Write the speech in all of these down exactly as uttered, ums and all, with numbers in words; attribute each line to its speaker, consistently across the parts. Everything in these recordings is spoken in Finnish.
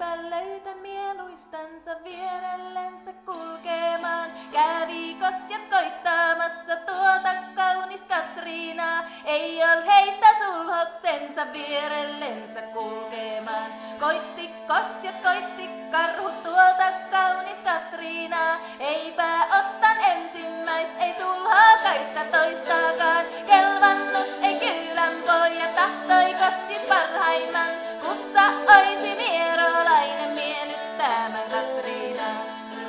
Speaker 1: eipä löytä mieluistansa vierellensä kulkemaan. Kävi kosjat koittamassa tuota kaunis Katriinaa, ei ol heistä sulhoksensa vierellensä kulkemaan. Koitti kosjat, koitti karhut tuota kaunis Katriinaa, eipä ottan ensimmäistä, ei sulhakaista toistaakaan. Kelvannut ei kylän poja, tahtoi kossit parhaimman, kussa oisi vierolainen miellyttämän Katriinaa.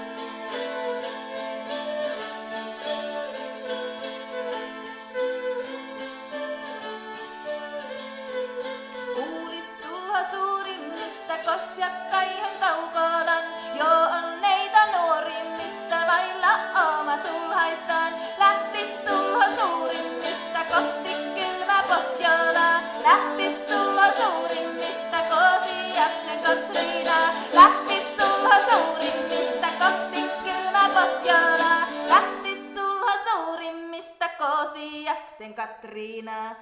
Speaker 1: Kuulis sulho suurimmista kosjakkaihin kaukolan, joo on neitä nuorimmista vailla oma sulhaistaan. Lähtis sulho suurimmista kohti kylmä Pohjolaa, lähtis sulho suurimmista kotiaksen Katriinaa, lähtis sulho suurimmista kohti kylmä Pohjolaa, lähtis sulho suurimmista kotiaksen Katriinaa.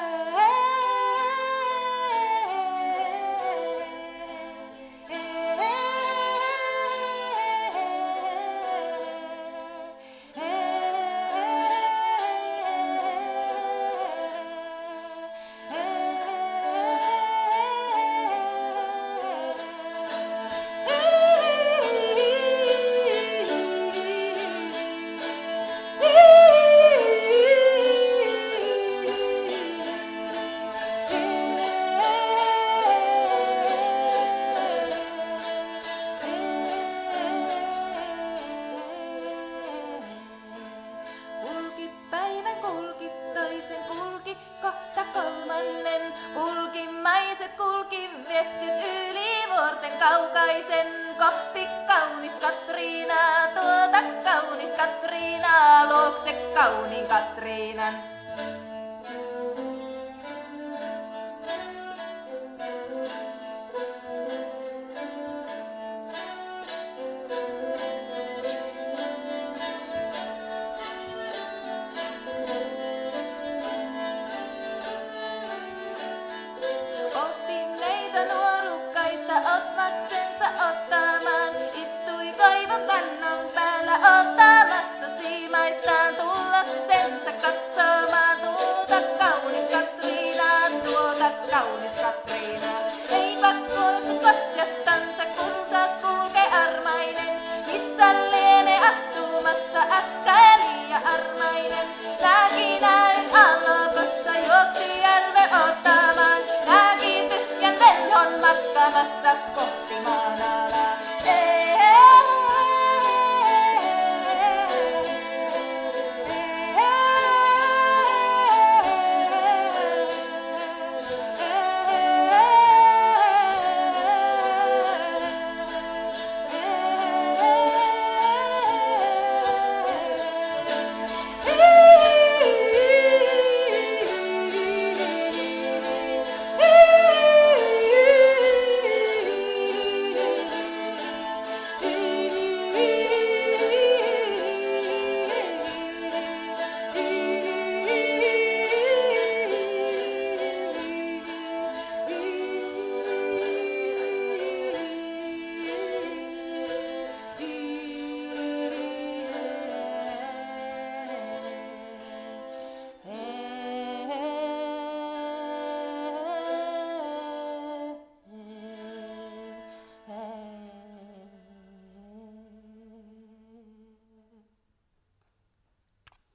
Speaker 1: Kulkimaiset kulki vessyt yli vuorten kaukaisen, kohti kaunis Katriinaa, tuota kaunis Katriinaa, luokse kauniin Katriinan.